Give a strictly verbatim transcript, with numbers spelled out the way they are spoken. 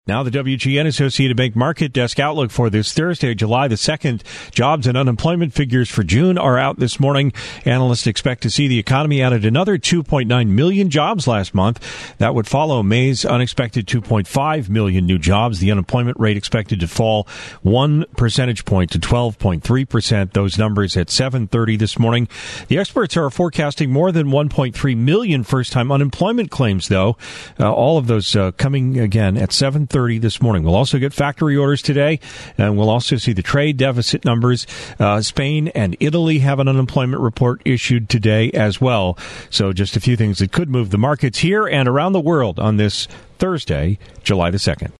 Now the W G N Associated Bank Market Desk outlook for this Thursday, July the second. Jobs and unemployment figures for June are out this morning. Analysts expect to see the economy added another two point nine million jobs last month. That would follow May's unexpected two point five million new jobs. The unemployment rate expected to fall one percentage point to twelve point three percent. Those numbers at seven thirty this morning. The experts are forecasting more than one point three million first-time unemployment claims, though. Uh, all of those uh, coming again at seven thirty this morning. We'll also get factory orders today, and we'll also see the trade deficit numbers. Uh, Spain and Italy have an unemployment report issued today as well. So just a few things that could move the markets here and around the world on this Thursday, July the second.